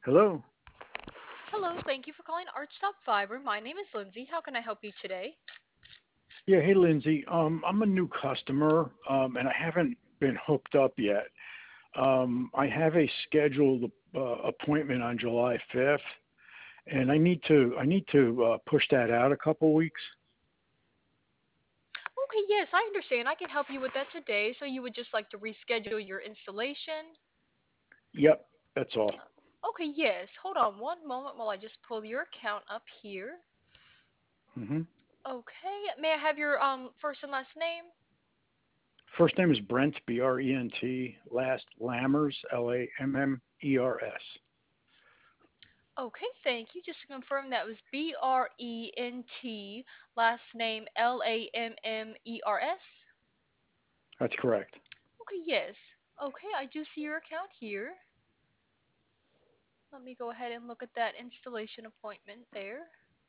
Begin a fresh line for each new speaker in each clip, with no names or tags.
Hello.
Hello, thank you for calling Archstop Fiber. My name is Lindsay. How can I help you today?
Yeah, hey Lindsay. I'm a new customer, and I haven't been hooked up yet. I have a scheduled appointment on July 5th, and I need to push that out a couple weeks.
Okay, yes, I understand. I can help you with that today. So you would just like to reschedule your installation?
Yep, that's all.
Okay, yes. Hold on one moment while I just pull your account up here.
hmm
Okay, may I have your first and last name?
First name is Brent, Brent. Last Lammers, Lammers.
Okay, thank you. Just to confirm, that was Brent, last name Lammers.
That's correct.
Okay, yes. Okay, I do see your account here. Let me go ahead and look at that installation appointment there.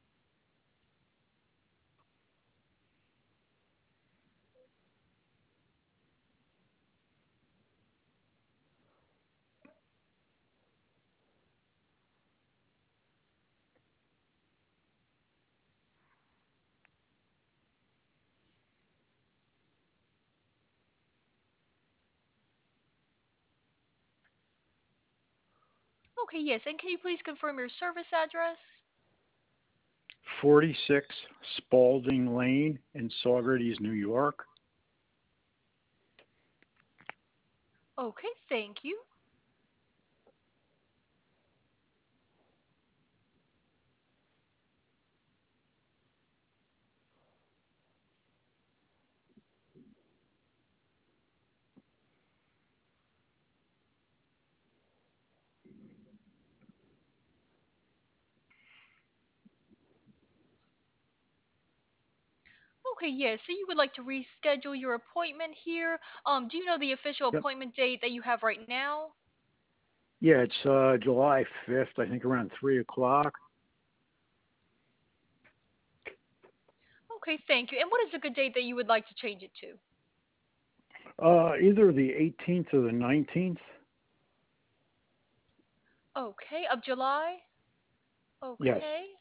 Okay, yes. And can you please confirm your service address?
46 Spalding Lane in Saugerties, New York.
Okay, thank you. Okay, yes. So you would like to reschedule your appointment here. Do you know the official
Yep.
appointment date that you have right now?
Yeah, it's July 5th, I think around 3 o'clock.
Okay, thank you. And what is a good date that you would like to change it to?
Either the 18th or the 19th.
Okay, of July?
Yes.
Okay.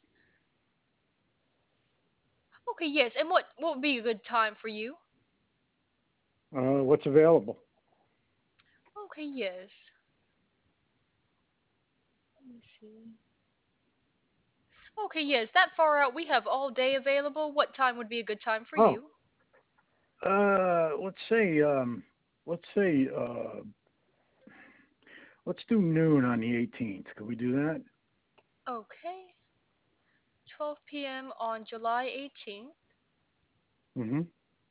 Okay, yes. And what would be a good time for you?
What's available?
Okay, yes. Let me see. Okay, yes. That far out, we have all day available. What time would be a good time for
Oh,
you?
let's say, let's say, let's do noon on the 18th. Could we do that?
Okay. 12 p.m. on July 18th.
Mm-hmm.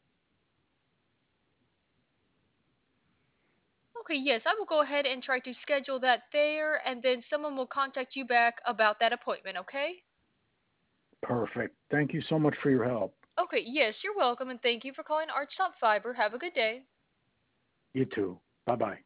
Okay, yes, I will go ahead and try to schedule that there, and then someone will contact you back about that appointment, okay?
Perfect. Thank you so much for your help.
Okay, yes, you're welcome, and thank you for calling Arch Top Fiber. Have a good day.
You too. Bye bye.